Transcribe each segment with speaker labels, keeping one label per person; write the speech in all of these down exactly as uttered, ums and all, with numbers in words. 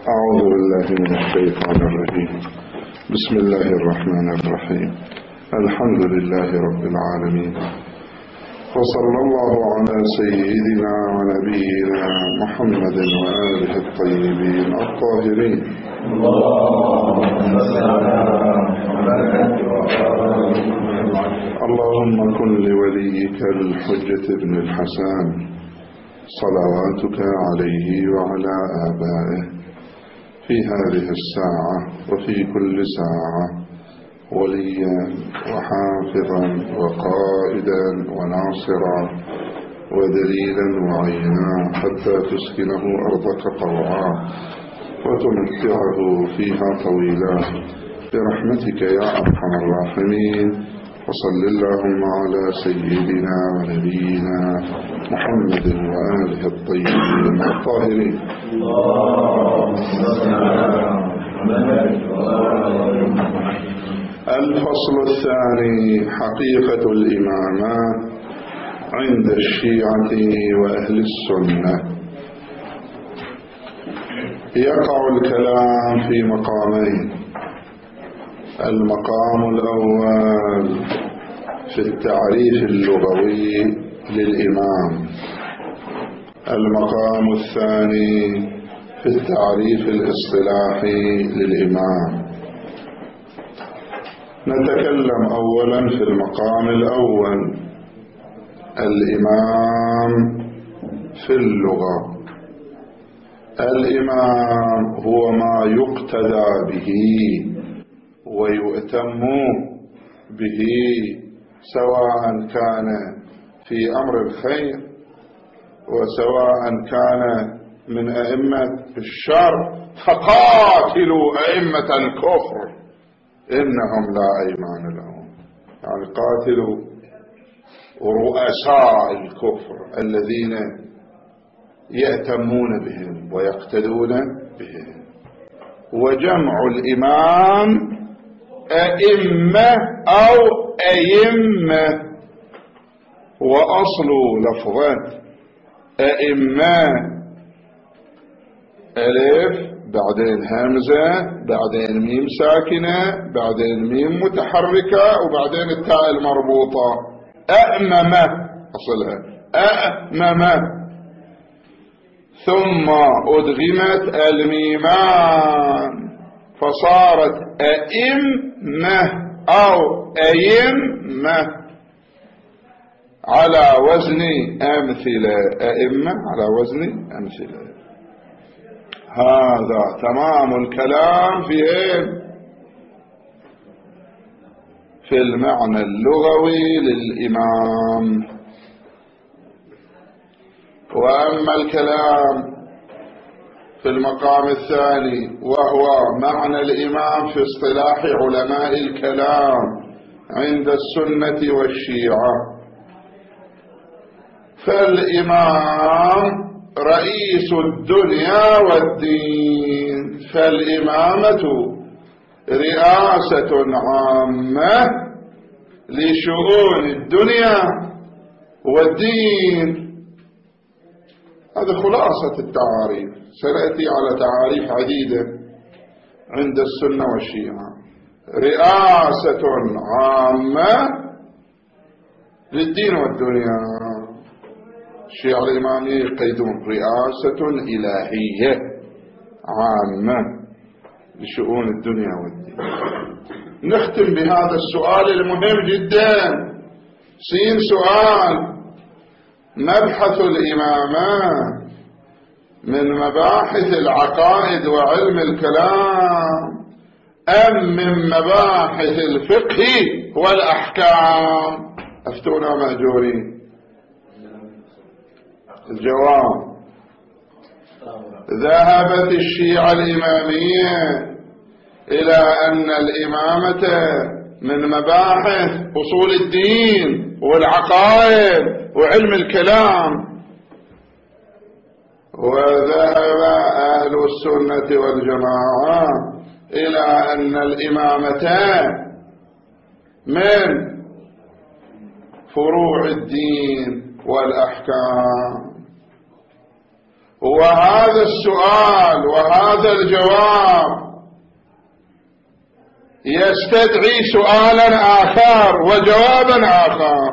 Speaker 1: أعوذ بالله من الشيطان الرجيم. بسم الله الرحمن الرحيم. الحمد لله رب العالمين، وصلى الله على سيدنا ونبينا محمد وآله الطيبين الطاهرين. اللهم كن لوليك الحجة بن الحسن صلواتك عليه وعلى آبائه في هذه الساعة وفي كل ساعة وليا وحافظا وقائدا وناصرا ودليلا وعينا حتى تسكنه أرضك طوعا وتمتعه فيها طويلا برحمتك يا أرحم الراحمين. وصل اللهم على سيدنا ونبينا محمد وآله الطيبين الطاهرين. الفصل الثاني: حقيقة الإمامة عند الشيعة وأهل السنة. يقع الكلام في مقامين: المقام الأول في التعريف اللغوي للإمام، المقام الثاني في التعريف الاصطلاحي للإمام. نتكلم أولا في المقام الأول، الإمام في اللغة. الإمام هو ما يقتدى به ويؤتم به، سواء كان في أمر الخير وسواء كان من أئمة الشر. فقاتلوا أئمة الكفر إنهم لا أيمان لهم، يعني قاتلوا رؤساء الكفر الذين يأتمون بهم ويقتدون بهم. وجمع الإمام أئمة أو أئمة، وأصل لفظة أئمة ألف بعدين همزة بعدين ميم ساكنة بعدين ميم متحركة وبعدين التاء المربوطة. أأممة أصلها أأممة، ثم أدغمت الميمان فصارت أئمة أو أئمة على وزن أمثلة. أئمة على وزن أمثلة. هذا تمام الكلام في إيه؟ في المعنى اللغوي للإمام. وأما الكلام في المقام الثاني وهو معنى الإمام في اصطلاح علماء الكلام عند السنة والشيعة، فالإمام رئيس الدنيا والدين. فالإمامة رئاسة عامة لشؤون الدنيا والدين. هذا خلاصة التعاريف، سنأتي على تعاريف عديدة عند السنة والشيعة. رئاسة عامة للدين والدنيا. الشيعة الإمامية يقيدون رئاسة إلهية عامة لشؤون الدنيا والدين. نختم بهذا السؤال المهم جدا. سين سؤال: مبحث الإمامة من مباحث العقائد وعلم الكلام أم من مباحث الفقه والأحكام؟ أفتونا مأجورين. الجواب: ذهبت الشيعة الإمامية إلى أن الإمامة من مباحث أصول الدين والعقائد وعلم الكلام، وذهب أهل السنة والجماعة إلى أن الإمامة من فروع الدين والأحكام. وهذا السؤال وهذا الجواب يستدعي سؤالا آخر وجوابا آخر.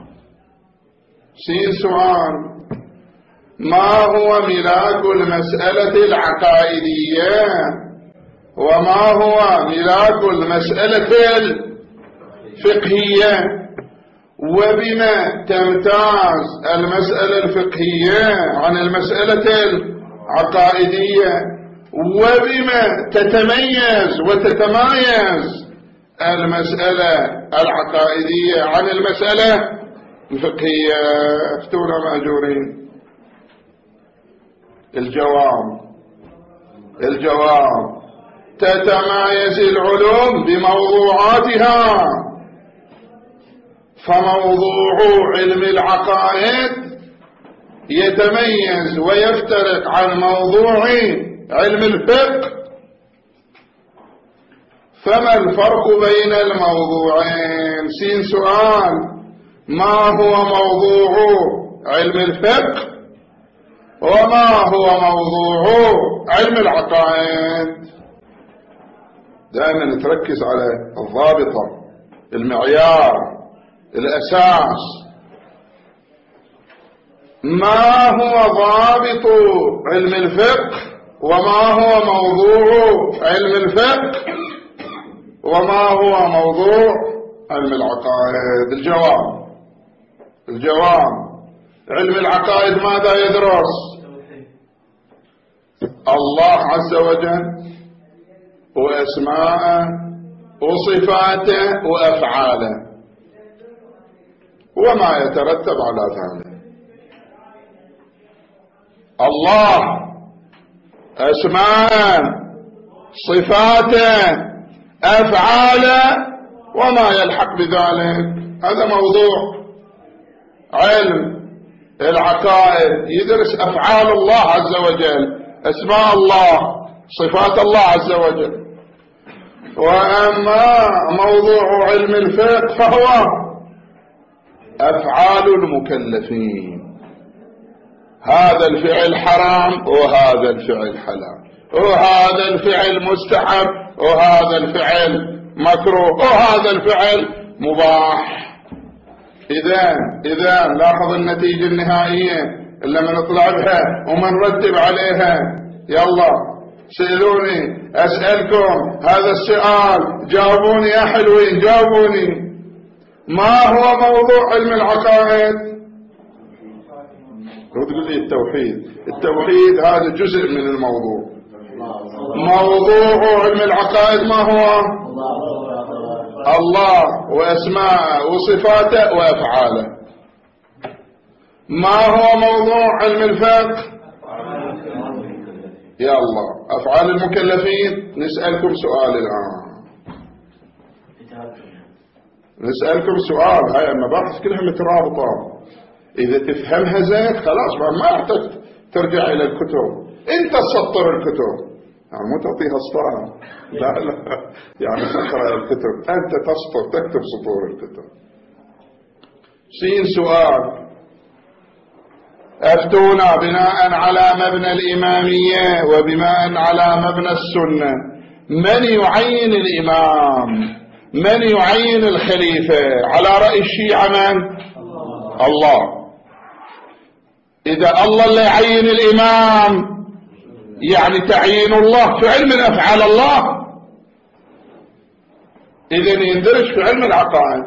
Speaker 1: سين سؤال: ما هو ملاك المسألة العقائدية وما هو ملاك المسألة الفقهية؟ وبما تمتاز المسألة الفقهية عن المسألة العقائدية؟ وبما تتميز وتتمايز المسألة العقائدية عن المسألة الفقهية؟ افتونا مأجورين. الجواب الجواب تتمايز العلوم بموضوعاتها، فموضوع علم العقائد يتميز ويفترق عن موضوع علم الفقه. فما الفرق بين الموضوعين؟ سين سؤال: ما هو موضوع علم الفقه وما هو موضوع علم العقائد؟ دائما تركز على الضابطة، المعيار، الأساس. ما هو ضابط علم الفقه وما هو موضوع علم الفقه وما هو موضوع علم العقائد؟ الجواب الجواب علم العقائد ماذا يدرس؟ الله عز وجل وأسماءه وصفاته وأفعاله وما يترتب على ذلك. الله، أسماءه، صفاته، أفعاله وما يلحق بذلك، هذا موضوع علم العقائد. يدرس أفعال الله عز وجل، أسماء الله، صفات الله عز وجل. وأما موضوع علم الفقه فهو أفعال المكلفين، هذا الفعل حرام وهذا الفعل حلال، وهذا الفعل مستحب وهذا الفعل مكروه وهذا الفعل مباح. إذا إذا لاحظ النتيجة النهائية اللي من نطلع بها ومن نرتب عليها. يلا سألوني، أسألكم هذا السؤال، جاوبوني يا حلوين، جاوبوني. ما هو موضوع علم العقائد؟ لو تقول لي التوحيد، التوحيد هذا جزء من الموضوع. موضوع علم العقائد ما هو؟ الله وأسماءه وصفاته وأفعاله. ما هو موضوع علم الفقه؟ يا الله، أفعال المكلفين. نسألكم سؤال الآن، نسألكم سؤال. هاي المباحث كلها مترابطة، إذا تفهمها زين خلاص ما يحتاج ترجع إلى الكتب. أنت تسطر الكتب، يعني مو تعطيها اسطوانة، لا لا، يعني تقرأ الكتب، أنت تسطر، تكتب سطور الكتب. سين سؤال: أفتونا بناء على مبنى الإمامية وبناء على مبنى السنة، من يعين الإمام؟ من يعين الخليفة؟ على رأي الشيعة من؟ الله. إذا الله اللي يعين الإمام يعني تعيين الله فعل من أفعال الله، إذن يندرج في علم العقائد.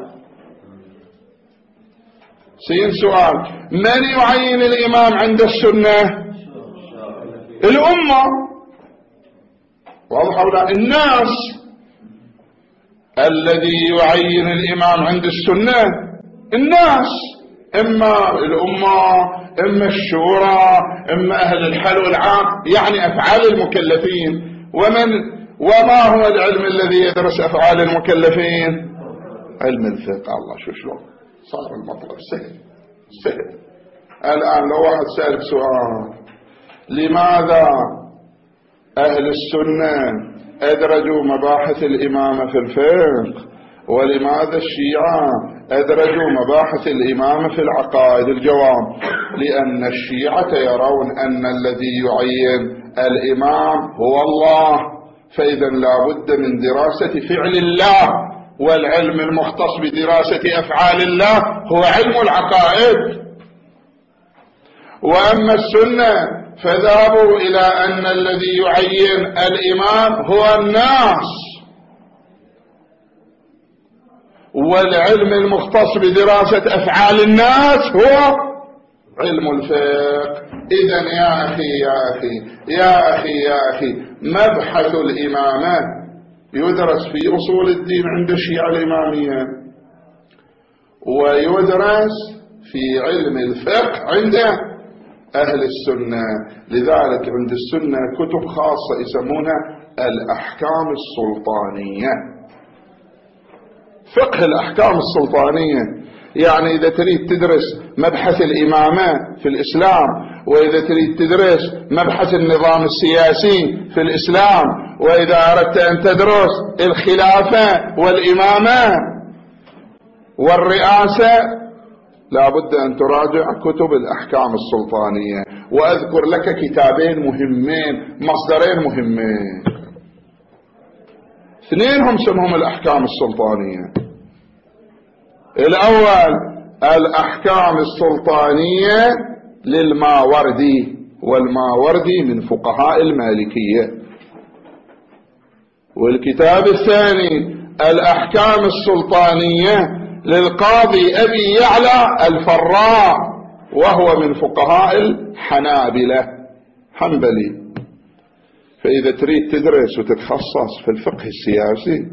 Speaker 1: سين سؤال: من يعين الإمام عند السنة؟ الأمة، واضح ولا؟ الناس. الذي يعين الإمام عند السنة الناس، إما الأمة، إما الشورى، إما أهل الحل والعقد، يعني أفعال المكلفين. ومن وما هو العلم الذي يدرس أفعال المكلفين؟ علم الفقه. الله، شو شلون صار المطلب سهل سهل. الآن لو واحد سألك سؤال: لماذا أهل السنة أدرجوا مباحث الإمامة في الفقه ولماذا الشيعة أدرجوا مباحث الإمامة في العقائد. الجواب: لأن الشيعة يرون أن الذي يعين الإمام هو الله، فإذا لا بد من دراسة فعل الله، والعلم المختص بدراسة أفعال الله هو علم العقائد. وأما السنة فذهبوا إلى أن الذي يعين الإمام هو الناس، والعلم المختص بدراسة أفعال الناس هو علم الفقه. إذن يا أخي يا أخي يا أخي يا أخي مبحث الإمامة يدرس في أصول الدين عند الشيعة الإمامية، ويدرس في علم الفقه عند أهل السنة. لذلك عند السنة كتب خاصة يسمونها الأحكام السلطانية، فقه الأحكام السلطانية. يعني إذا تريد تدرس مبحث الإمامة في الإسلام، وإذا تريد تدرس مبحث النظام السياسي في الإسلام، وإذا أردت أن تدرس الخلافة والإمامة والرئاسة، لا بد أن تراجع كتب الأحكام السلطانية. وأذكر لك كتابين مهمين، مصدرين مهمين، اثنين هم سمهم الأحكام السلطانية. الأول الأحكام السلطانية للماوردي، والماوردي من فقهاء المالكية. والكتاب الثاني الأحكام السلطانية للقاضي أبي يعلى الفراء، وهو من فقهاء الحنابلة حنبلي. فإذا تريد تدرس وتتخصص في الفقه السياسي،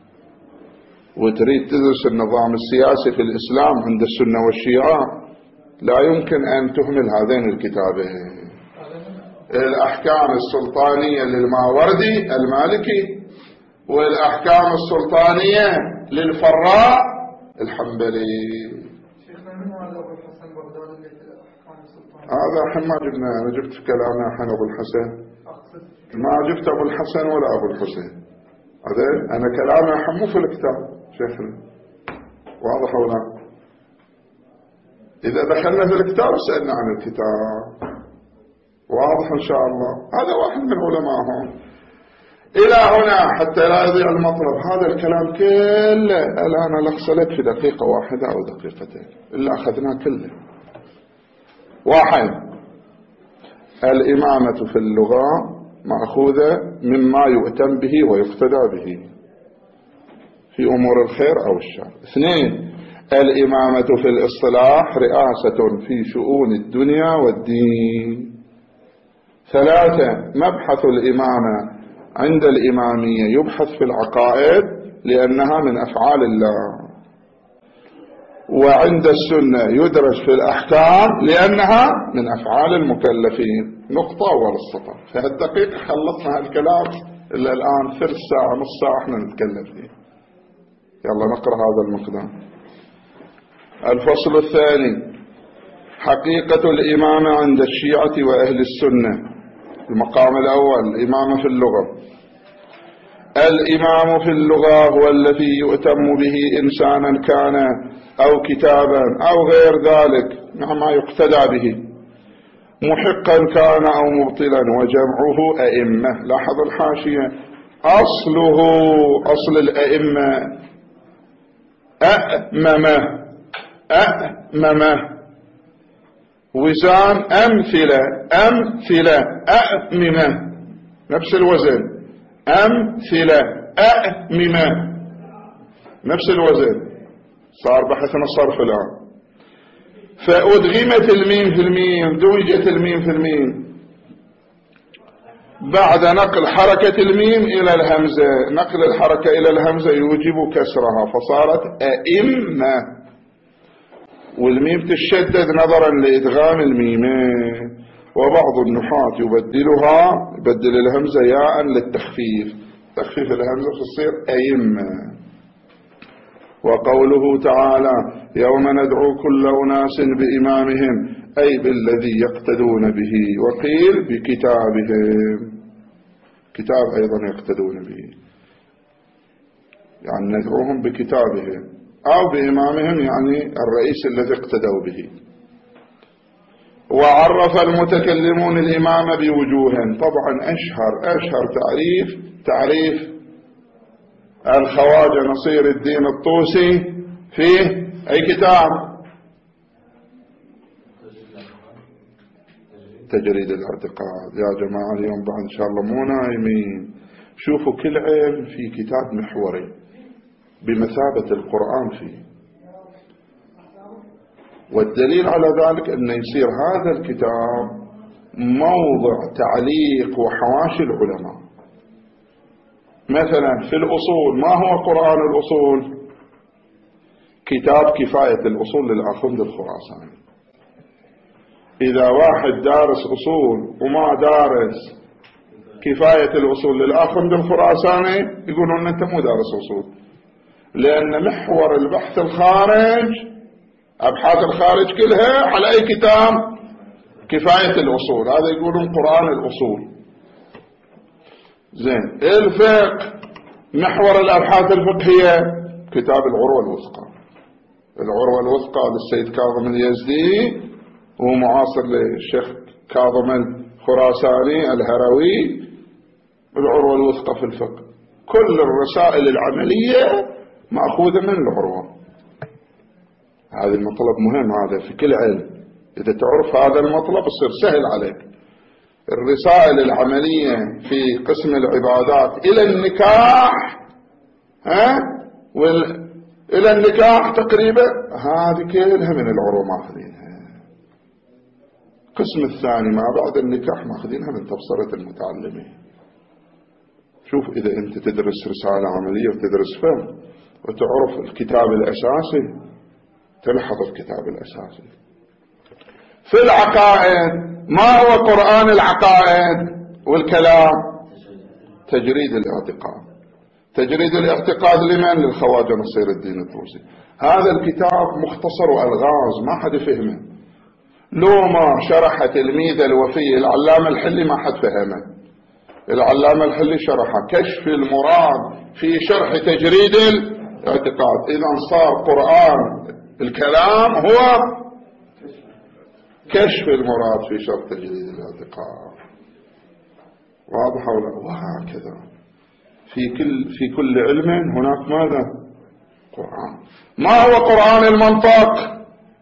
Speaker 1: وتريد تدرس النظام السياسي في الإسلام عند السنة والشيعة، لا يمكن أن تهمل هذين الكتابين: الأحكام السلطانية للماوردي المالكي، والأحكام السلطانية للفراء الحنبلي.
Speaker 2: شيخنا من هذا أبو الحسن بغدادي اللي في الأحكام السلطانية؟
Speaker 1: هذا الحين ما جبنا، أنا جبت في كلامنا الحين أبو الحسن، ما جبت أبو الحسن ولا أبو الحسين. هذا أنا كلامي الحين مو في الكتاب شيخنا، واضح ولا؟ إذا دخلنا في الكتاب سألنا عن الكتاب، واضح إن شاء الله. هذا واحد من علمائهم. إلى هنا حتى لا يضيع المطلب. هذا الكلام كله الآن لخصلت في دقيقة واحدة أو دقيقتين إلا أخذناه كله. واحد: الإمامة في اللغة مأخوذة مما يؤتم به ويقتدى به في أمور الخير أو الشر. اثنين: الإمامة في الاصطلاح رئاسة في شؤون الدنيا والدين. ثلاثة: مبحث الإمامة عند الإمامية يبحث في العقائد لأنها من أفعال الله، وعند السنة يدرس في الأحكام لأنها من أفعال المكلفين. نقطة أول السطر. في هالدقيقة خلصنا هالكلام، إلا الآن ثلث ساعة نص ساعة احنا نتكلم فيه. يلا نقرأ هذا المقدام. الفصل الثاني: حقيقة الإمامة عند الشيعة وأهل السنة. المقام الأول: الإمامة في اللغة. الإمام في اللغة هو الذي يؤتم به إنسانا كان أو كتابا أو غير ذلك، ما يقتدى به، محقا كان أو مبطلا، وجمعه أئمة. لاحظ الحاشية: أصله أصل الأئمة أأممة، أأممة، وزان أمثلة، أمثلة، أأممة، نفس الوزن، أمثلة، أأممة، نفس الوزن. صار بحثنا الصرف الآن. فأدغمت الميم في الميم، دمجت الميم في الميم بعد نقل حركة الميم إلى الهمزة. نقل الحركة إلى الهمزة يوجب كسرها، فصارت أئمة، والميم تشدد نظرا لإدغام الميمين. وبعض النحاة يبدلها، يبدل الهمزة ياء للتخفيف، تخفيف الهمزة فتصير أئمة. وقوله تعالى: يوم ندعو كل أناس بإمامهم، أي بالذي يقتدون به. وقيل بكتابهم، كتاب أيضا يقتدون به، يعني ندعوهم بكتابهم أو بإمامهم يعني الرئيس الذي اقتدوا به. وعرف المتكلمون الإمام بوجوه، طبعا أشهر أشهر تعريف تعريف الخواجة نصير الدين الطوسي في أي كتاب؟ تجريد الاعتقاد. يا جماعة اليوم بعد إن شاء الله مو نايمين، شوفوا كل علم في كتاب محوري بمثابة القرآن فيه، والدليل على ذلك أن يصير هذا الكتاب موضع تعليق وحواشي العلماء. مثلا في الأصول، ما هو قرآن الأصول؟ كتاب كفاية الأصول للآخوند الخراساني. إذا واحد دارس أصول وما دارس كفاية الأصول للآخوند الخراساني يقولون أنت مو دارس أصول، لأن محور البحث الخارج، أبحاث الخارج كلها على أي كتاب؟ كفاية الأصول. هذا يقولون قرآن الأصول. زين. الفقه، محور الأبحاث الفقهية كتاب العروة الوثقى. العروة الوثقى للسيد كاظم اليزدي ومعاصر للشيخ كاظم الخراساني الهروي. العروة الوثقى في الفقه، كل الرسائل العملية مأخوذة من العروة. هذا المطلب مهم، هذا في كل علم، إذا تعرف هذا المطلب يصير سهل عليك. الرسائل العملية في قسم العبادات إلى النكاح، ها وال... إلى النكاح تقريبا هذه كلها من العروة ماخذينها. القسم الثاني ما بعد النكاح ماخذينها من تبصرة المتعلمين. شوف إذا أنت تدرس رسالة عملية وتدرس فهم وتعرف الكتاب الأساسي، تلحظ الكتاب الأساسي. في العقائد، ما هو قرآن العقائد والكلام؟ تجريد الاعتقاد. تجريد الاعتقاد لمن؟ للخواجة نصير الدين الطوسي. هذا الكتاب مختصر وألغاز ما حد فهمه، لو ما شرح تلميذ الوفي العلامة الحلي ما حد فهمه. العلامة الحلي شرح كشف المراد في شرح تجريد الاعتقاد. إذا صار قرآن الكلام هو كشف المراد في شرح تجريد الاعتقاد. واضح ولا؟ وهكذا في كل في كل علم هناك ماذا؟ قرآن. ما هو قرآن المنطق؟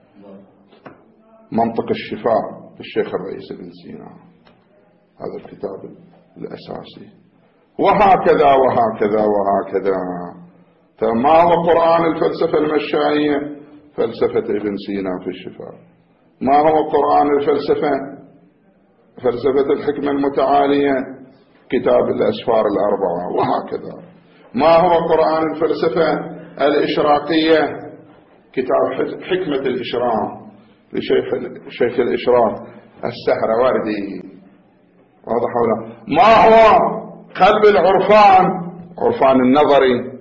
Speaker 1: منطق الشفاء للشيخ الرئيس ابن سينا، هذا الكتاب الأساسي. وهكذا وهكذا وهكذا. ما هو قرآن الفلسفة المشائية؟ فلسفة ابن سينا في الشفاء. ما هو قرآن الفلسفة؟ فلسفة الحكمة المتعالية، كتاب الأسفار الأربعة. وهكذا. ما هو قرآن الفلسفة الإشراقية؟ كتاب حكمة الإشراق لشيخ شيخ الإشراق السهروردي. واضح ولا؟ ما هو قلب العرفان؟ عرفان النظري،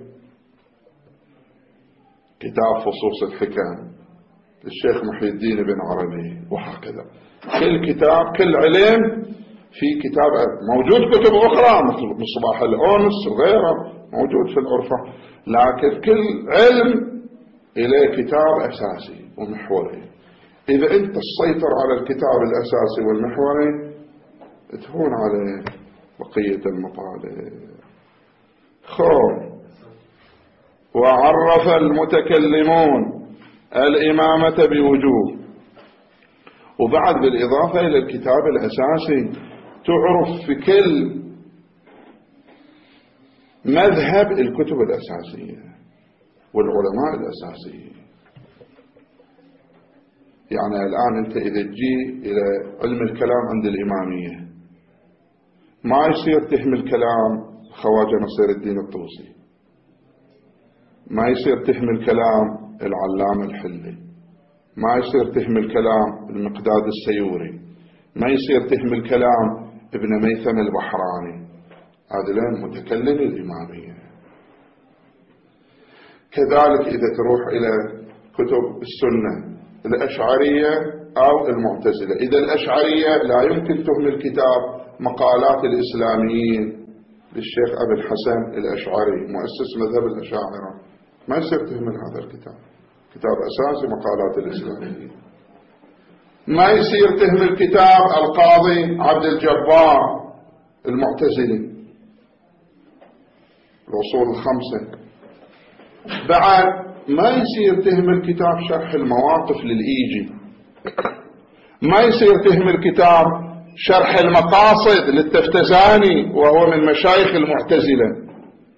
Speaker 1: كتاب فصوص الحكم للشيخ محي الدين بن عربي. وهكذا كل كتاب، كل علم في كتاب موجود. كتب أخرى مثل مصباح الأنس وغيره موجود في العرفة، لكن كل علم إليه كتاب أساسي ومحوري. إذا أنت تسيطر على الكتاب الأساسي والمحوري تهون على بقية المطالب. خور. وعرف المتكلمون الإمامة بوجوه. وبعد بالإضافة إلى الكتاب الأساسي تعرف في كل مذهب الكتب الأساسية والعلماء الأساسيين. يعني الآن أنت إذا تجي إلى علم الكلام عند الإمامية ما يصير تهمل كلام خواجة نصير الدين الطوسي، ما يصير تهمل كلام العلامة الحلي، ما يصير تهمل كلام المقداد السيوري، ما يصير تهمل كلام ابن ميثم البحراني. هذين متكلمي الإمامية. كذلك إذا تروح إلى كتب السنة الأشعرية أو المعتزلة، إذا الأشعرية لا يمكن تهمل كتاب مقالات الإسلاميين للشيخ أبي الحسن الأشعري مؤسس مذهب الأشاعرة. ما يصير تهمل هذا الكتاب، كتاب أساسي مقالات الإسلامية. ما يصير تهمل كتاب القاضي عبد الجبار المعتزلي الأصول الخمسة. بعد ما يصير تهمل كتاب شرح المواقف للإيجي، ما يصير تهمل كتاب شرح المقاصد للتفتزاني وهو من مشايخ المعتزلة.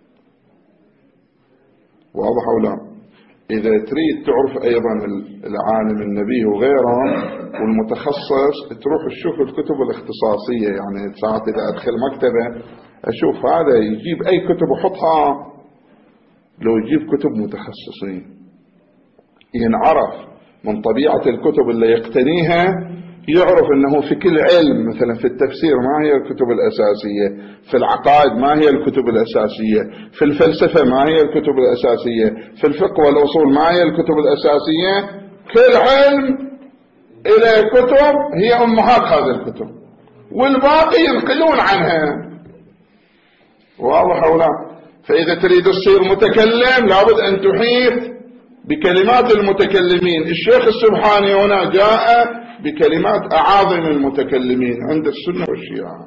Speaker 1: واضح أو لا؟ إذا تريد تعرف أيضا العالم النبي وغيرهم والمتخصص، تروح تشوف الكتب الاختصاصية. يعني ساعات إذا أدخل مكتبة أشوف هذا يجيب أي كتب وحطها، لو يجيب كتب متخصصين ينعرف من طبيعة الكتب اللي يقتنيها، يعرف أنه في كل علم، مثلا في التفسير ما هي الكتب الأساسية، في العقائد ما هي الكتب الأساسية، في الفلسفة ما هي الكتب الأساسية، في الفقه والأصول ما هي الكتب الأساسية. كل علم إلى كتب هي أمهات هذه الكتب، والباقي ينقلون عنها. واضح أو لا؟ فإذا تريد تصير متكلم لابد أن تحيط بكلمات المتكلمين. الشيخ السبحاني هنا جاء بكلمات أعاظم المتكلمين عند السنة والشيعة.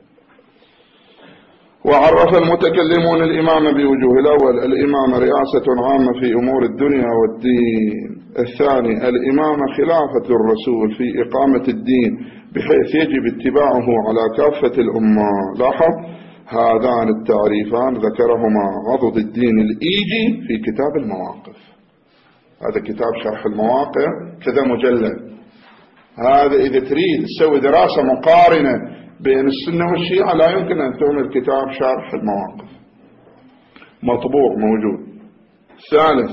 Speaker 1: وعرف المتكلمون الإمامة بوجوه: الأول الإمامة رئاسة عامة في أمور الدنيا والدين. الثاني الإمامة خلافة الرسول في إقامة الدين بحيث يجب اتباعه على كافة الأمة. لاحظ هذان التعريفان ذكرهما غضض الدين الإيجي في كتاب المواقف. هذا كتاب شرح المواقف كذا مجلد. هذا إذا تريد تسوي دراسة مقارنة بين السنة والشيعة لا يمكن أن تهمل كتاب شرح المواقف، مطبوع موجود. ثالث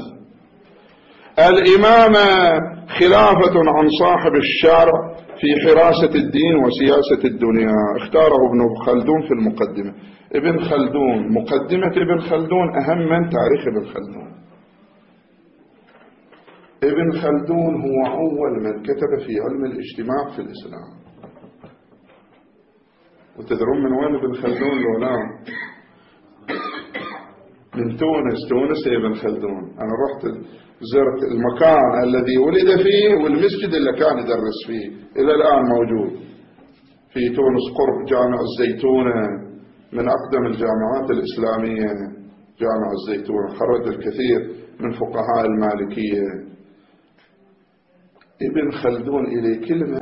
Speaker 1: الإمامة خلافة عن صاحب الشرع في حراسة الدين وسياسة الدنيا. اختاره ابن خلدون في المقدمة. ابن خلدون، مقدمة ابن خلدون أهم من تاريخ ابن خلدون. ابن خلدون هو أول من كتب في علم الاجتماع في الإسلام. وتدرون من وين ابن خلدون لولا؟ من تونس. تونس ابن خلدون. أنا رحت زرت المكان الذي ولد فيه والمسجد اللي كان يدرس فيه، إلى الآن موجود في تونس قرب جامع الزيتونة، من أقدم الجامعات الإسلامية جامع الزيتونة، خرج الكثير من فقهاء المالكية. ابن خلدون إليه كلمة،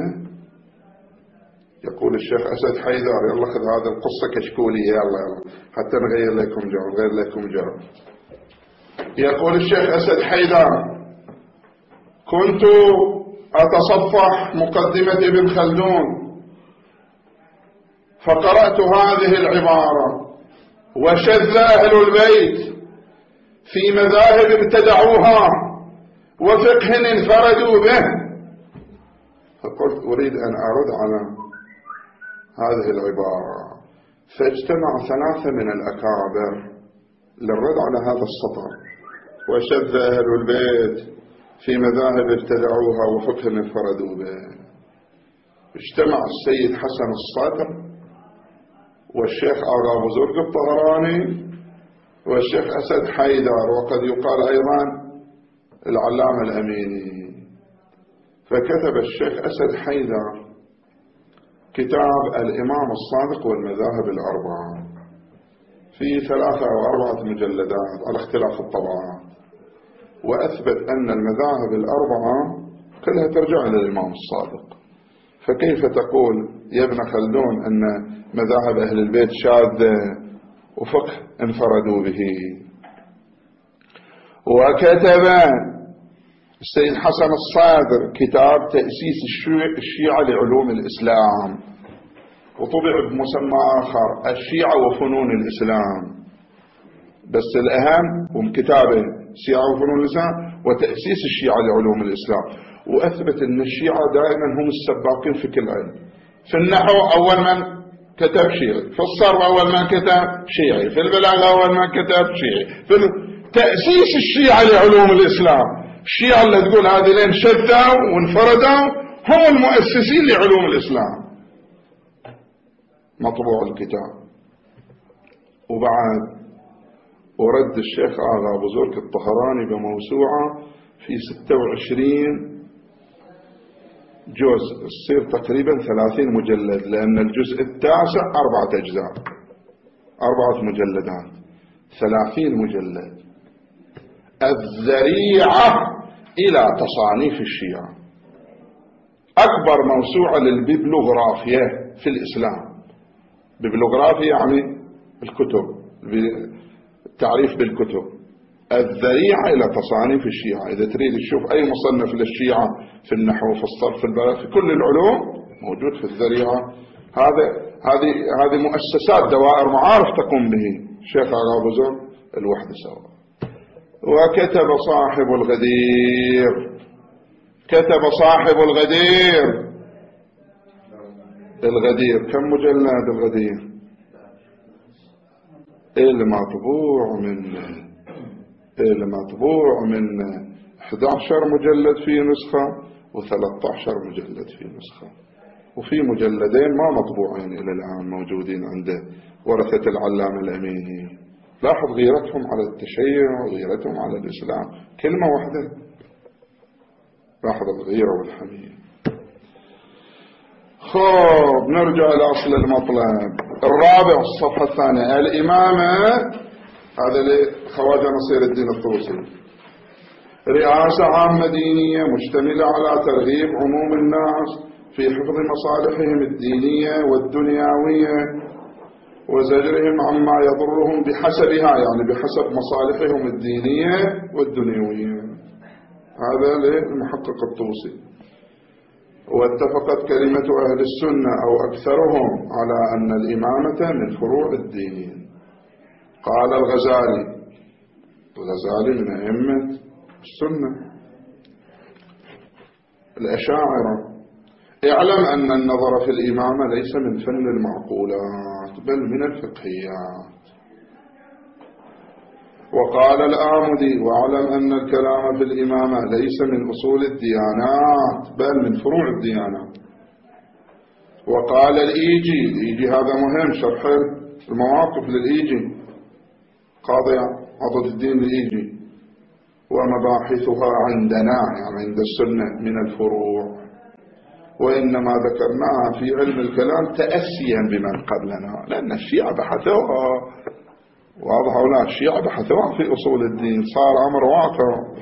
Speaker 1: يقول الشيخ أسد حيدر: يلا خذ هذا القصة كشكولية، يلا يلا حتى نغير لكم جو نغير لكم جو. يقول الشيخ أسد حيدر: كنت أتصفح مقدمة ابن خلدون فقرأت هذه العبارة: وشذ أهل البيت في مذاهب ابتدعوها وفقه انفردوا به. فقلت أريد أن أرد على هذه العبارة، فاجتمع ثلاثة من الأكابر للرد على هذا السطر: وشذ أهل البيت في مذاهب ابتدعوها وفقه انفردوا به. اجتمع السيد حسن الصدر والشيخ أبو زرق الطهراني والشيخ أسد حيدر، وقد يقال أيضا العلامة الأميني. فكتب الشيخ أسد حيدر كتاب الإمام الصادق والمذاهب الأربعة في ثلاثة أو أربعة مجلدات على اختلاف الطبعات، وأثبت أن المذاهب الأربعة كلها ترجع إلى الإمام الصادق. فكيف تقول يا ابن خلدون أن مذاهب أهل البيت شاذة وفقه انفردوا به؟ وكتب السيد حسن الصادر كتاب تأسيس الشيعة لعلوم الإسلام، وطبع بمسمى آخر الشيعة وفنون الإسلام، بس الأهم هم كتابه الشيعة وفنون الإسلام وتأسيس الشيعة لعلوم الإسلام. وأثبت أن الشيعة دائما هم السباقين في كل علم. في النحو أول من كتب شيعي، في الصرف أول من كتب شيعي، في البلاغة أول من كتب شيعي، في تأسيس الشيعة لعلوم الإسلام. الشيعة اللي تقول هذه لين شذوا وانفردوا هم المؤسسين لعلوم الإسلام. مطبوع الكتاب. وبعد ورد الشيخ آغا أبو زرك الطهراني بموسوعة في ستة وعشرين جزء، تصير تقريبا ثلاثين مجلد، لأن الجزء التاسع أربعة أجزاء، أربعة مجلدات، ثلاثين مجلد. الذريعة إلى تصانيف الشيعة، أكبر موسوعة للبيبلوغرافيا في الإسلام. بيبلوغرافيا يعني الكتب، التعريف بالكتب. الذريعة إلى تصانيف الشيعة، إذا تريد تشوف أي مصنف للشيعة في النحو، في الصرف، في البلاغة، في كل العلوم موجود في الذريعة. هذا هذه هذه مؤسسات دوائر معارف تقوم به. الشيخ أبو زر الوحدة سوا. وكتب صاحب الغدير، كتب صاحب الغدير الغدير كم مجلد الغدير؟ المطبوع من المطبوع من أحد عشر مجلد في نسخة، وثلاثة عشر مجلد في نسخة، وفي مجلدين ما مطبوعين إلى الآن موجودين عند ورثة العلامة الأميني. لاحظ غيرتهم على التشيع وغيرتهم على الإسلام، كلمة واحدة. لاحظ الغيرة والحمية. خب نرجع إلى أصل المطلب الرابع، الصفحة الثانية. الإمامة، هذا لخواجة نصير الدين الطوسي، رئاسة عامة دينية مشتملة على ترغيب عموم الناس في حفظ مصالحهم الدينية والدنيوية وزجرهم عما يضرهم بحسبها، يعني بحسب مصالحهم الدينية والدنيوية. هذا للمحقق الطوسي. واتفقت كلمة أهل السنة أو أكثرهم على أن الإمامة من فروع الدين. قال الغزالي، الغزالي من أئمة السنة الأشاعرة: اعلم أن النظر في الإمامة ليس من فن المعقولات بل من الفقهيات. وقال الآمدي: واعلم أن الكلام في الإمامة ليس من أصول الديانات بل من فروع الديانات. وقال الإيجي، الإيجي هذا مهم، شرح المواقف للإيجي، قاضي عضد الدين الإيجي: ومباحثها عندنا، يعني عند السنة، من الفروع، وإنما ذكرناها في علم الكلام تأسيا بمن قبلنا، لأن الشيعة بحثوها، واضح ولا؟ الشيعة بحثوها في أصول الدين، صار أمر واقع.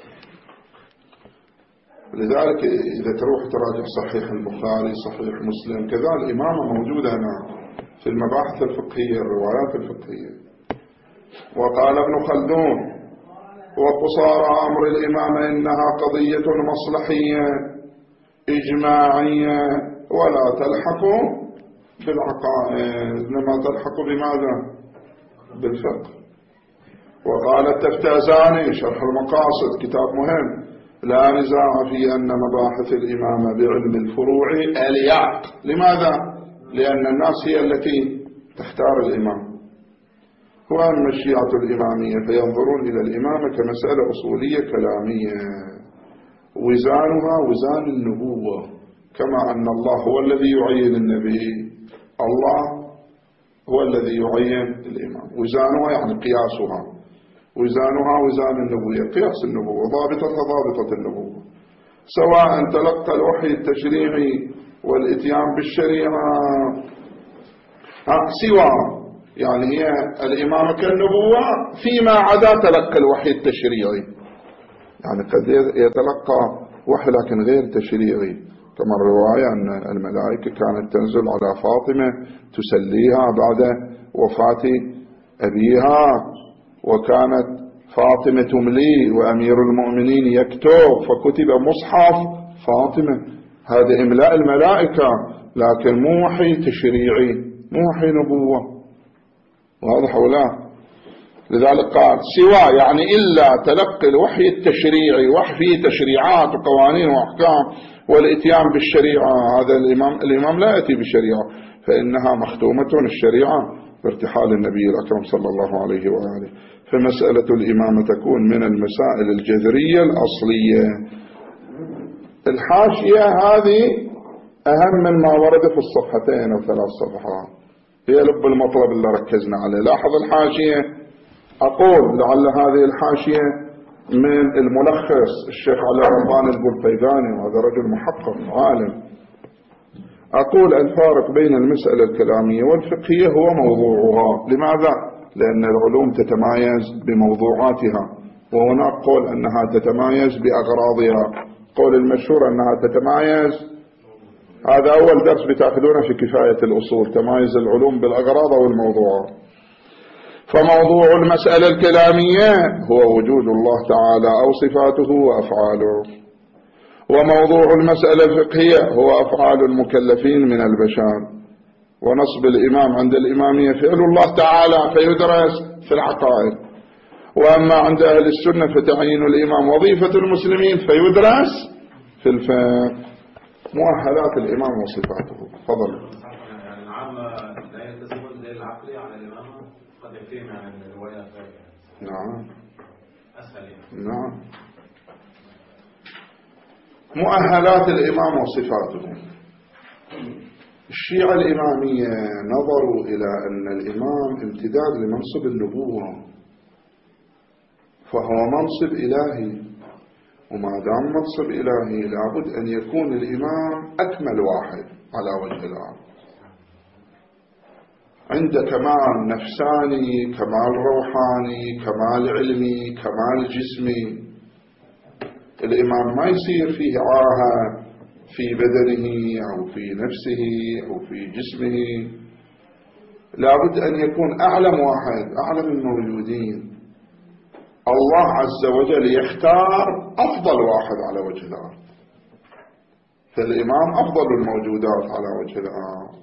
Speaker 1: لذلك إذا تروح تراجع صحيح البخاري، صحيح مسلم، كذا الإمامة موجودة هنا في المباحث الفقهية، الروايات الفقهية. وقال ابن خلدون: وقصارى أمر الإمامة إنها قضية مصلحية إجماعية ولا تلحق بالعقائد، إنما تلحق بماذا؟ بالفقه. وقال التفتازاني، شرح المقاصد، كتاب مهم: لا نزاع في أن مباحث الإمامة بعلم الفروع أليق. لماذا؟ لأن الناس هي التي تختار الإمام. وأما الشيعة الإمامية فينظرون إلى الإمامة كمسألة أصولية كلامية، وزانها وزان النبوة، كما أن الله هو الذي يعين النبي، الله هو الذي يعين الإمام. وزانها يعني قياسها، وزانها وزان النبوة، قياس النبوة، ضابطتها ضابطة النبوة، سواء تلقى الوحي التشريعي والإتيان بالشريعة سوى، يعني هي الإمامة كالنبوة فيما عدا تلقى الوحي التشريعي، يعني قد يتلقى وحي لكن غير تشريعي، كما الرواية أن الملائكة كانت تنزل على فاطمة تسليها بعد وفاة أبيها، وكانت فاطمة تملي وأمير المؤمنين يكتب، فكتب مصحف فاطمة. هذا إملاء الملائكة، لكن مو وحي تشريعي، مو وحي نبوة، واضح ولا؟ لذلك قال سوى، يعني إلا تلقي الوحي التشريعي، وحي فيه تشريعات وقوانين وأحكام، والإتيان بالشريعة. هذا الإمام الإمام لا يأتي بالشريعة، فإنها مختومة الشريعة بارتحال النبي الأكرم صلى الله عليه وآله. فمسألة الإمامة تكون من المسائل الجذرية الأصلية. الحاشية هذه أهم من ما ورد في الصفحتين أو ثلاث صفحات، هي لب المطلب اللي ركزنا عليه. لاحظ الحاشية: أقول لعل هذه الحاشية من الملخص الشيخ علي رمضان البلقيقاني، وهذا رجل محقق وعالم. أقول الفارق بين المسألة الكلامية والفقهية هو موضوعها. لماذا؟ لأن العلوم تتمايز بموضوعاتها، وهناك قول أنها تتمايز بأغراضها. قول المشهور أنها تتمايز، هذا أول درس بتأخذونه في كفاية الأصول، تمايز العلوم بالأغراض والموضوعات. فموضوع المسألة الكلامية هو وجود الله تعالى أو صفاته وأفعاله، وموضوع المسألة الفقهية هو أفعال المكلفين من البشر. ونصب الإمام عند الإمامية فعل الله تعالى فيدرس في العقائد، وأما عند أهل السنة فتعيين الإمام وظيفة المسلمين فيدرس في الفقه. مؤهلات الإمام وصفاته. تفضل.
Speaker 3: يعني العامة لا يلتزمون دليل العقلي على الإمام، قد يكفيهم يعني الروايات.
Speaker 1: نعم
Speaker 3: أسهل.
Speaker 1: نعم. مؤهلات الإمام وصفاته. الشيعة الإمامية نظروا إلى أن الإمام امتداد لمنصب النبوة، فهو منصب إلهي، وما دام منصب إلهي لابد أن يكون الإمام أكمل واحد على وجه الأرض، عنده كمال نفساني، كمال روحاني، كمال علمي، كمال جسمي. الإمام ما يصير فيه عاهة في بدنه أو في نفسه أو في جسمه، لابد أن يكون أعلم واحد، أعلم الموجودين. الله عز وجل يختار أفضل واحد على وجه الأرض، فالإمام أفضل الموجودات على وجه الأرض،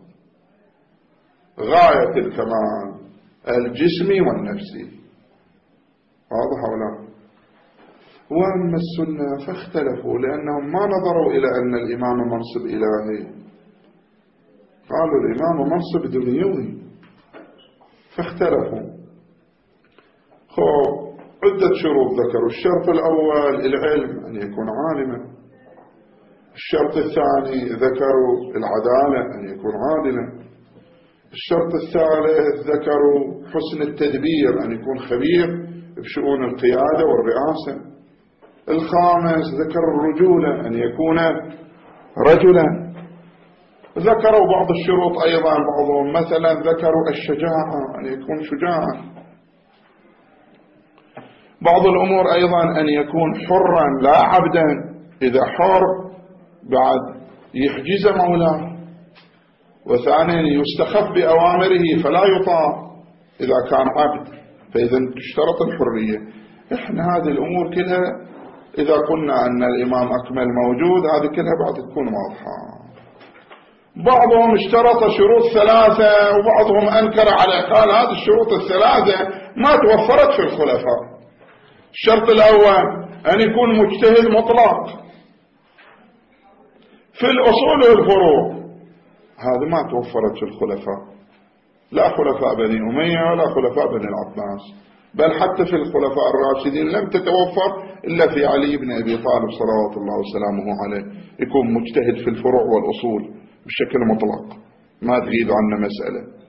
Speaker 1: غاية الكمال الجسمي والنفسي. واضح ولا؟ وأما السنة فاختلفوا، لأنهم ما نظروا إلى أن الإمام منصب إلهي، قالوا الإمام منصب دنيوي، فاختلفوا. خب عدة شروط ذكروا. الشرط الأول العلم، أن يكون عالما. الشرط الثاني ذكروا العدالة، أن يكون عادلا. الشرط الثالث ذكروا حسن التدبير، أن يكون خبير بشؤون القيادة والرئاسة. الخامس ذكر الرجولة، أن يكون رجلا. ذكروا بعض الشروط أيضا، بعضهم مثلا ذكروا الشجاعة، أن يكون شجاعا. بعض الأمور أيضا أن يكون حرا لا عبدا، إذا حر بعد يحجز مولاه. وثانيا يستخف بأوامره فلا يطاع إذا كان عبد، فإذا تشترط الحرية. إحنا هذه الأمور كلها إذا قلنا أن الإمام أكمل موجود، هذه كلها بعد تكون واضحة. بعضهم اشترط شروط ثلاثة، وبعضهم أنكر على، قال هذه الشروط الثلاثة ما توفرت في الخلفاء. الشرط الأول أن يكون مجتهد مطلق في الأصول والفروع، هذا ما توفرت في الخلفاء، لا خلفاء بني أمية ولا خلفاء بني العباس، بل حتى في الخلفاء الراشدين لم تتوفر إلا في علي بن أبي طالب صلوات الله وسلامه عليه، يكون مجتهد في الفروع والأصول بشكل مطلق، ما تغيب عنا مسألة.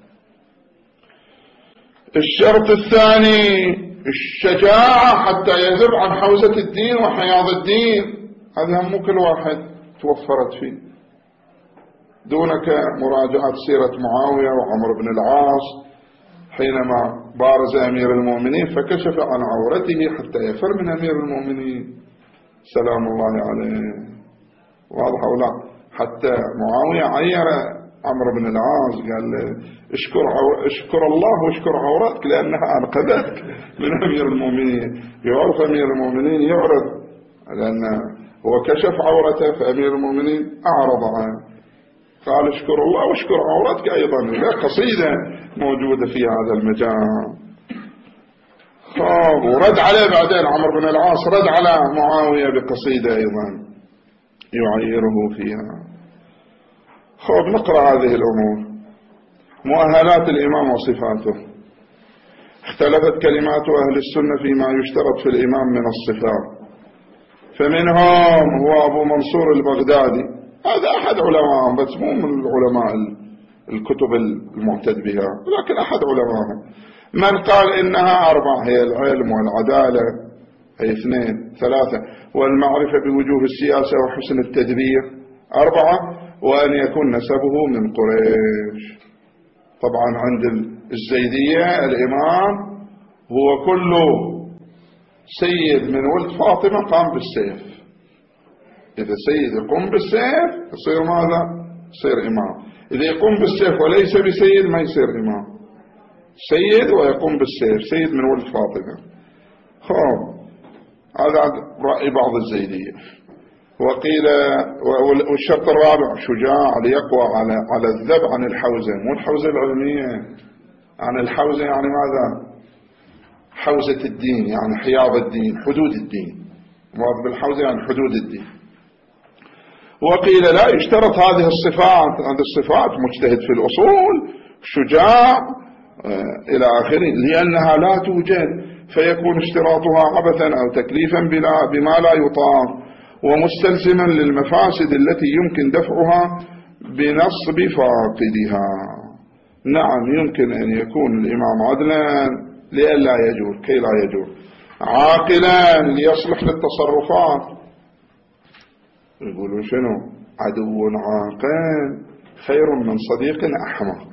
Speaker 1: الشرط الثاني الشجاعة حتى يذب عن حوزة الدين وحياض الدين، هذا مو كل واحد توفرت فيه. دونك مراجعة سيرة معاوية وعمر بن العاص حينما بارز أمير المؤمنين فكشف عن عورته حتى يفر من أمير المؤمنين سلام الله عليه. واضح أو لا؟ حتى معاوية عير عمرو بن العاص، قال له اشكر, عو... اشكر الله واشكر عورتك لأنها أنقذتك من أمير المؤمنين. يعرف أمير المؤمنين يعرض، لأن هو كشف عورته فأمير المؤمنين أعرض عنه، قال اشكر الله واشكر عورتك أيضا. لا قصيدة موجودة في هذا المجال. خاب ورد عليه بعدين عمرو بن العاص، رد على معاوية بقصيدة أيضا يعيره فيها. خب نقرأ هذه الأمور. مؤهلات الإمام وصفاته. اختلفت كلمات أهل السنة فيما يشترط في الإمام من الصفات، فمنهم هو أبو منصور البغدادي، هذا أحد علمائهم بس مو من العلماء الكتب المعتد بها، لكن أحد علمائهم. من قال إنها أربعة، هي العلم والعدالة، هي اثنين ثلاثة، والمعرفة بوجوه السياسة وحسن التدبير أربعة، وأن يكون نسبه من قريش. طبعا عند الزيدية الإمام هو كله سيد من ولد فاطمة قام بالسيف. إذا سيد يقوم بالسيف يصير ماذا؟ يصير إمام. إذا يقوم بالسيف وليس بسيد ما يصير إمام. سيد ويقوم بالسيف، سيد من ولد فاطمة. خب هذا رأي بعض الزيدية. وقيل والشرط الرابع شجاع ليقوى على على الذب عن الحوزة، مو الحوزة العلمية، عن الحوزة يعني ماذا؟ حوزة الدين، يعني حياض الدين، حدود الدين. مراد بالحوزة يعني حدود الدين. وقيل لا يشترط هذه الصفات، هذه الصفات مجتهد في الأصول، شجاع إلى آخره، لأنها لا توجد فيكون اشتراطها عبثا أو تكليفا بلا بما لا يطاق، ومستلزما للمفاسد التي يمكن دفعها بنصب فاقدها. نعم يمكن أن يكون الإمام عدلا لئلا يجور، كي لا يجور، عاقلا ليصلح للتصرفات. يقولون شنو؟ عدو عاقل خير من صديق أحمق.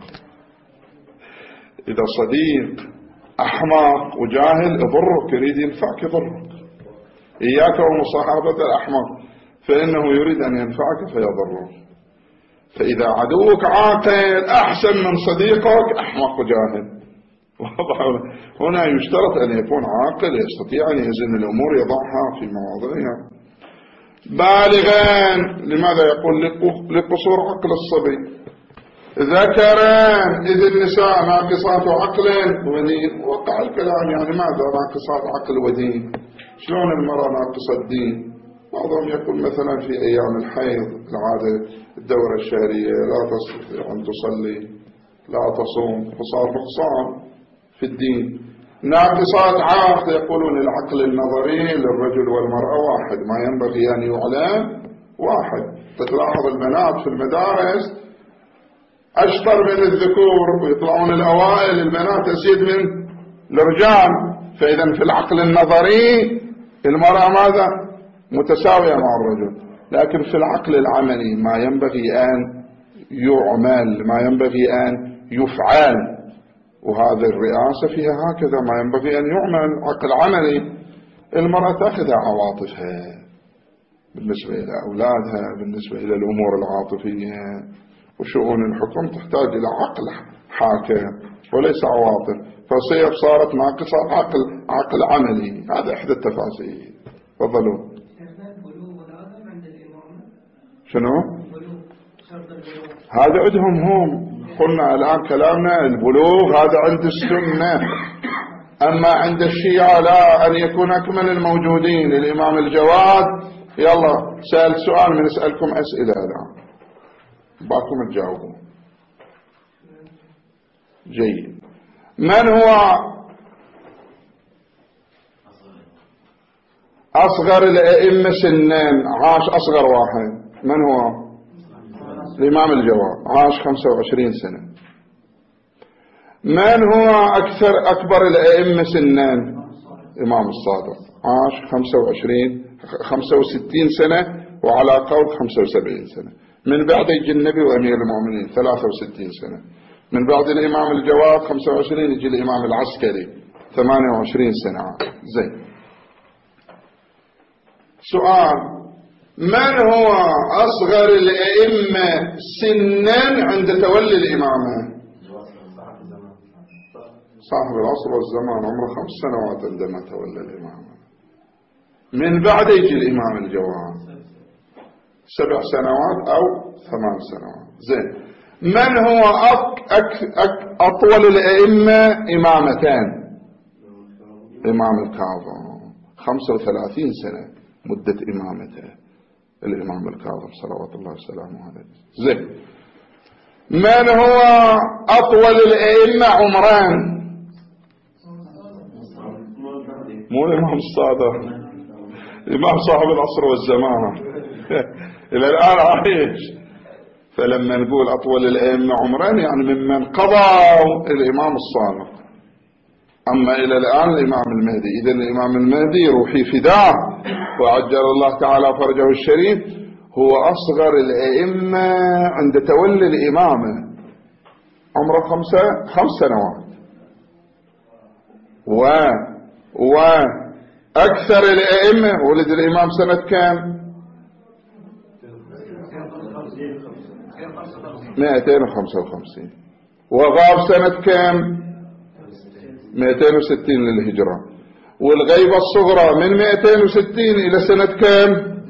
Speaker 1: إذا صديق أحمق وجاهل يضرك، يريد ينفعك يضرك. إياك ومصاحبة الأحمق فإنه يريد أن ينفعك فيضرك. فإذا عدوك عاقل أحسن من صديقك أحمق وجاهل. هنا يشترط أن يكون عاقل يستطيع أن يزن الأمور، يضعها في مواضعها. بالغا، لماذا يقول؟ لقصور عقل الصبي. ذكران، إذ النساء ناقصات عقل ودين. وقع الكلام يعني ماذا ناقصات عقل ودين؟ شلون المرأة ناقصة الدين؟ بعضهم يقول مثلا في أيام الحيض العادة الدورة الشهرية لا تستطيع أن تصلي، لا تصوم، فصار نقصان في الدين. ناقصات عقل يقولون العقل النظري للرجل والمرأة واحد، ما ينبغي أن يعلم واحد. تلاحظ البنات في المدارس أشطر من الذكور ويطلعون الأوائل، البنات أزيد من الرجال. فإذا في العقل النظري المرأة ماذا؟ متساوية مع الرجل. لكن في العقل العملي ما ينبغي أن يعمل، ما ينبغي أن يفعل، وهذه الرئاسة فيها هكذا، ما ينبغي أن يعمل عقل عملي. المرأة تأخذ عواطفها بالنسبة إلى أولادها، بالنسبة إلى الأمور العاطفية وشؤون الحكم تحتاج إلى عقل حاكم وليس عواطف، فصير صارت ناقصة عقل عقل عملي. هذا إحدى التفاصيل. تفضلوا. شنو؟ هذا عندهم هم. قلنا الآن كلامنا البلوغ هذا عند السنة، أما عند الشيعة لا، أن يكون أكمل الموجودين. الإمام الجواد يلا سأل سؤال من نسألكم أسئلة الآن باكم تجاوبون. جيد. من هو أصغر الأئمة سنا؟ عاش أصغر واحد من هو؟ الإمام الجواد، عاش خمسة وعشرين سنة. من هو أكثر أكبر الأئمة سنا؟ الإمام الصادق، عاش خمسة وعشرين خمسة وستين سنة، وعلى قول خمسة وسبعين سنة. من بعد يجي النبي وأمير المؤمنين ثلاثة وستين سنة. من بعد الإمام الجواد خمسة وعشرين يجي الإمام العسكري ثمانية وعشرين سنة. زين. سؤال: من هو أصغر الأئمة سنا عند تولي الإمامة؟ صاحب العصر والزمان، عمره خمس سنوات عندما تولى الإمامة. من بعد يجي الإمام الجواد سبع سنوات أو ثمان سنوات. زين. من هو أك أك أك أطول الأئمة إمامتان؟ إمام الكاظم، خمسة وثلاثين سنة مدة إمامته الإمام الكاظم صلوات الله وسلامه عليه. زين. من هو أطول الأئمة عمران؟ مو الإمام الصادق، الإمام صاحب العصر والزمان إلى الآن عايش. فلما نقول أطول الأئمة عمران يعني ممن قضوا الإمام الصادق. أما إلى الآن الإمام المهدي. إذا الإمام المهدي روحي فداه وعجل الله تعالى فرجه الشريف، هو أصغر الأئمة عند تولي الإمامة، عمره خمسة خمس سنوات، و وأكثر الأئمة ولد الإمام سنة كام؟ مئتين وخمسة وخمسين، وغاب سنة كام؟ مئتين وستين للهجرة، والغيبة الصغرى من مئتين وستين إلى سنة كام؟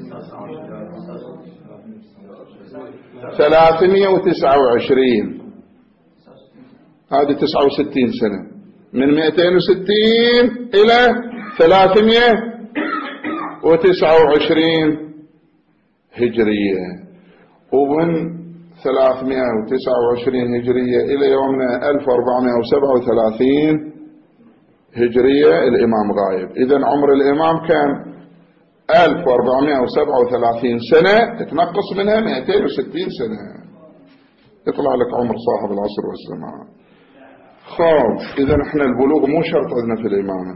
Speaker 1: ثلاثمئة وتسعة وعشرين، هذه تسعة وستين سنة، من مئتين وستين إلى ثلاثمئة وتسعة وعشرين هجرية، ومن ثلاثمئة وتسعة وعشرين هجرية إلى يومنا ألف وأربعمئة وسبعة وثلاثين هجرية الإمام غايب. إذن عمر الإمام كان ألف وأربعمئة وسبعة وثلاثين سنة، تتنقص منها مئتين وستين سنة، يطلع لك عمر صاحب العصر والزمان. خاف. إذن احنا البلوغ مو شرط عندنا في الإمامة.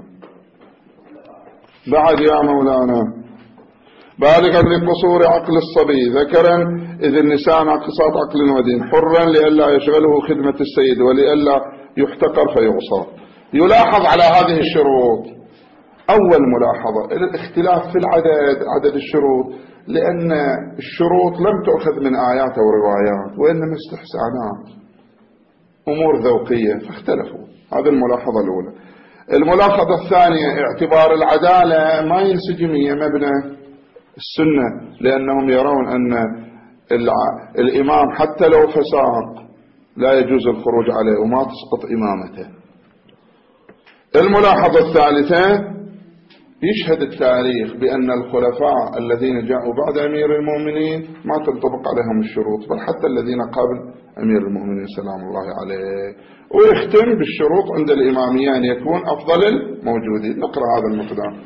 Speaker 1: بعد يا مولانا، بالغا لقصور عقل الصبي ذكرا إذ النساء ناقصات عقل ودين، حرا لئلا يشغله خدمة السيد ولئلا يحتقر فيعصى. يلاحظ على هذه الشروط. أول ملاحظة الاختلاف في العدد، عدد الشروط، لأن الشروط لم تؤخذ من آيات وروايات وإنما استحسانات، أمور ذوقية، فاختلفوا. هذه الملاحظة الأولى. الملاحظة الثانية اعتبار العدالة ما ينسجم هي مبنى السنة، لأنهم يرون أن الإمام حتى لو فساق لا يجوز الخروج عليه وما تسقط إمامته. الملاحظة الثالثة يشهد التاريخ بأن الخلفاء الذين جاءوا بعد أمير المؤمنين ما تنطبق عليهم الشروط، بل حتى الذين قبل أمير المؤمنين سلام الله عليه. ويختم بالشروط عند الإمامية أن يكون أفضل الموجودين. نقرأ هذا المقدار.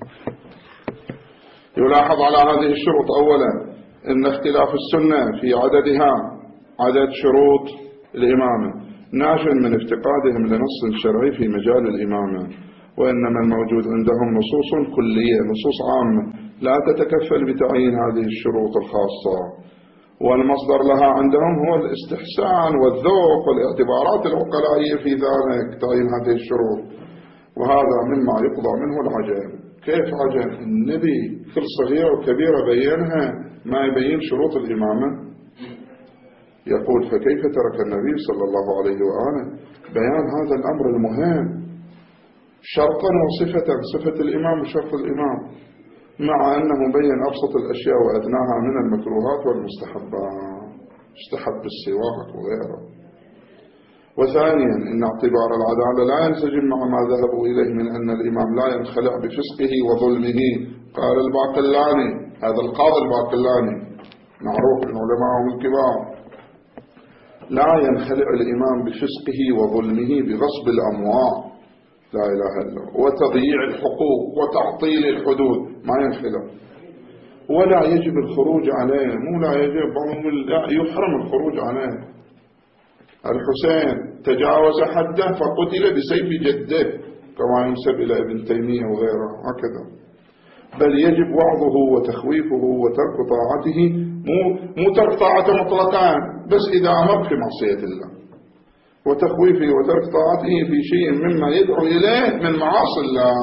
Speaker 1: يلاحظ على هذه الشروط أولا أن اختلاف السنة في عددها، عدد شروط الإمامة، ناشئ من افتقادهم لنص شرعي في مجال الإمامة، وإنما الموجود عندهم نصوص كلية، نصوص عامة لا تتكفل بتعيين هذه الشروط الخاصة، والمصدر لها عندهم هو الاستحسان والذوق والاعتبارات العقلائية في ذلك تعيين هذه الشروط. وهذا مما يقضى منه العجب. كيف عجب؟ النبي كل صغيرة وكبيرة بينها، ما يبين شروط الإمامة. يقول فكيف ترك النبي صلى الله عليه وآله بيان هذا الأمر المهم شرطا وصفة، صفة الإمام وشرط الإمام، مع أنه بين أبسط الأشياء وأدناها من المكروهات والمستحبات، استحب السواك وغيره. وثانيا إن اعتبار العدالة لا ينسجم مع ما ذهبوا إليه من أن الإمام لا ينخلع بفسقه وظلمه. قال الباقلاني، هذا القاضي الباقلاني معروف من علماء الكبار، لا ينخلع الإمام بفسقه وظلمه بغصب الأموال، لا إله إلا الله، وتضييع الحقوق وتعطيل الحدود، ما ينخلع. ولا يجب الخروج عليه، مو لا يجب، لا يحرم الخروج عليه. الحسين تجاوز حده فقتل بسيف جده كما ينسب إلى ابن تيمية وغيره هكذا، بل يجب وعظه وتخويفه وترك طاعته، مو مو ترك طاعته مطلقا، بس إذا أمر في معصية الله، وتخويفه وترك طاعته في شيء مما يدعو إليه من معاصي الله.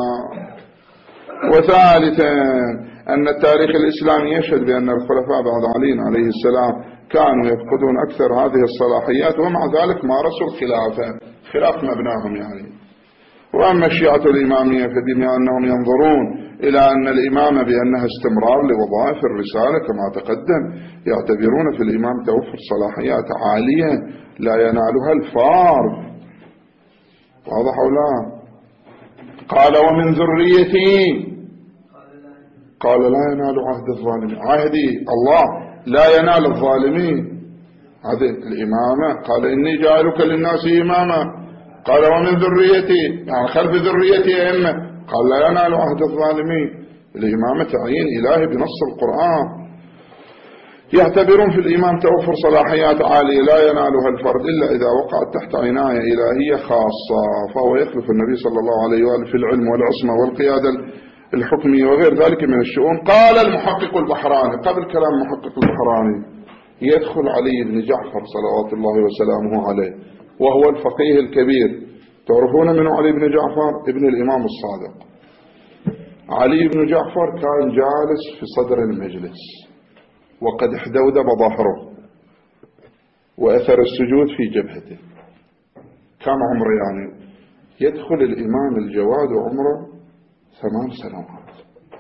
Speaker 1: وثالثا أن التاريخ الإسلامي يشهد بأن الخلفاء بعد علي عليه السلام كانوا يفقدون أكثر هذه الصلاحيات، ومع ذلك مارسوا الخلافة خلاف مبناهم يعني. وأما الشيعة الإمامية فبما أنهم ينظرون إلى أن الإمامة بأنها استمرار لوظائف الرسالة كما تقدم، يعتبرون في الإمام توفر صلاحيات عالية لا ينالها الفار. واضح أو لا؟ قال ومن ذريتي، قال لا ينال عهد الظالمين، عهدي الله لا ينال الظالمين. هذه الإمامة. قال إني جعلك للناس إماما، قال ومن ذريتي، يعني خلف ذريتي أئمة، قال لا ينال عهد الظالمين. الإمامة تعيين إلهي بنص القرآن. يعتبرون في الإمام توفر صلاحيات عالية لا ينالها الفرد إلا إذا وقعت تحت عناية إلهية خاصة، فهو يخلف النبي صلى الله عليه وآله في العلم والعصمة والقيادة الحكمية وغير ذلك من الشؤون. قال المحقق البحراني قبل كلام المحقق البحراني: يدخل علي بن جعفر صلوات الله وسلامه عليه وهو الفقيه الكبير. تعرفون من علي بن جعفر؟ ابن الإمام الصادق. علي بن جعفر كان جالس في صدر المجلس وقد احدودب ظهره وأثر السجود في جبهته، كان عمره يعني يدخل الإمام الجواد وعمره ثمان سنوات،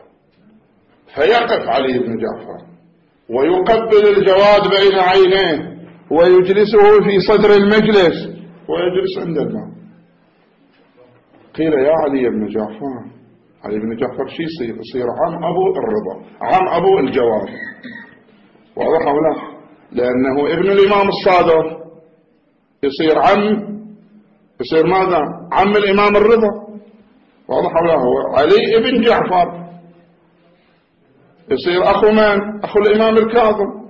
Speaker 1: فيقف علي بن جعفر ويقبل الجواد بين عينيه ويجلسه في صدر المجلس ويجلس عند الماء. قيل: يا علي بن جعفر، علي بن جعفر شي يصير؟ يصير عم أبو الرضا، عم أبو الجواد. واضح ولا؟ لأنه ابن الإمام الصادق يصير عم، يصير ماذا؟ عم الإمام الرضا. واضح ولا؟ هو علي ابن جعفر يصير أخو من؟ أخو الإمام الكاظم.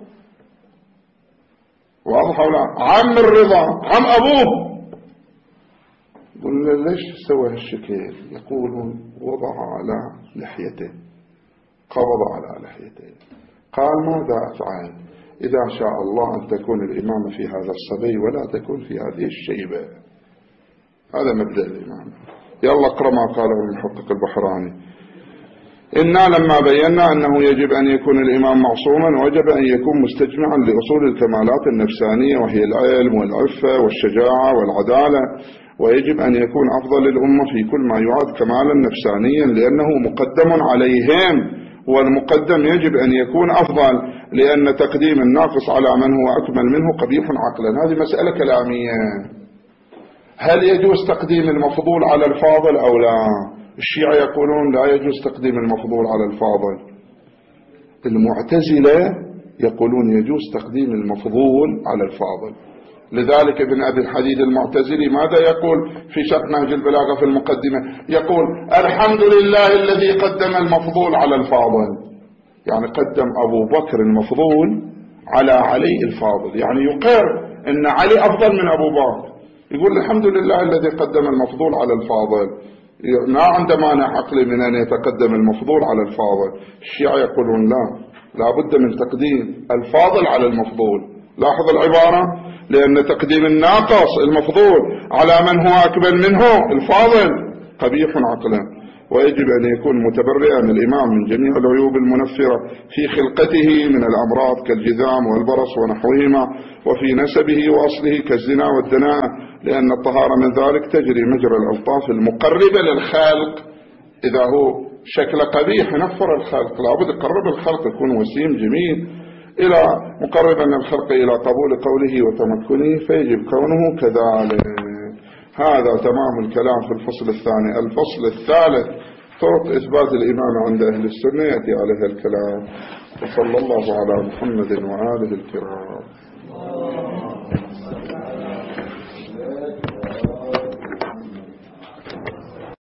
Speaker 1: واضح ولا؟ عم الرضا، عم أبوه. قلنا: ليش سوى هالشكل؟ يقولون: وضع على لحيته، قبض على لحيته. قال: ماذا أفعل؟ إذا شاء الله أن تكون الإمامة في هذا الصبي ولا تكون في هذه الشيبة. هذا مبدأ الإمامة. يلا اقرأ ما قاله المحقق البحراني: إنا لما بينا أنه يجب أن يكون الإمام معصوما وجب أن يكون مستجمعا لأصول الكمالات النفسانية، وهي العلم والعفة والشجاعة والعدالة، ويجب أن يكون أفضل الأمة في كل ما يعد كمالا نفسانيا لأنه مقدم عليهم، والمقدم يجب أن يكون أفضل لأن تقديم الناقص على من هو أكمل منه قبيح عقلا. هذه مسألة كلامية. هل يجوز تقديم المفضول على الفاضل أو لا؟ الشيعة يقولون لا يجوز تقديم المفضول على الفاضل. المعتزلة يقولون يجوز تقديم المفضول على الفاضل. لذلك ابن أبي الحديد المعتزلي ماذا يقول في شرح نهج البلاغة في المقدمة؟ يقول: الحمد لله الذي قدم المفضول على الفاضل، يعني قدم أبو بكر المفضول على علي الفاضل، يعني يقر أن علي أفضل من أبو بكر. يقول: الحمد لله الذي قدم المفضول على الفاضل. ما عنده مانع عقلي من أن يتقدم المفضول على الفاضل. الشيعة يقولون لا، لا بد من تقديم الفاضل على المفضول. لاحظ العبارة: لأن تقديم الناقص المفضول على من هو أكبر منه الفاضل قبيح عقلا. ويجب أن يكون متبرئا الإمام من جميع العيوب المنفرة في خلقته من الأمراض كالجذام والبرص ونحوهما، وفي نسبه وأصله كالزنا والدناءة، لأن الطهارة من ذلك تجري مجرى الألطاف المقربة للخلق. إذا هو شكل قبيح ينفر الخلق، لابد يقرب الخلق، يكون وسيم جميل إلى مقربا الخلق إلى قبول قوله وتمكنه، فيجب كونه كذلك. هذا تمام الكلام في الفصل الثاني. الفصل الثالث: طرق إثبات الإمامة عند أهل السنة، يأتي عليها الكلام. وصلى الله على محمد وآله الكرام.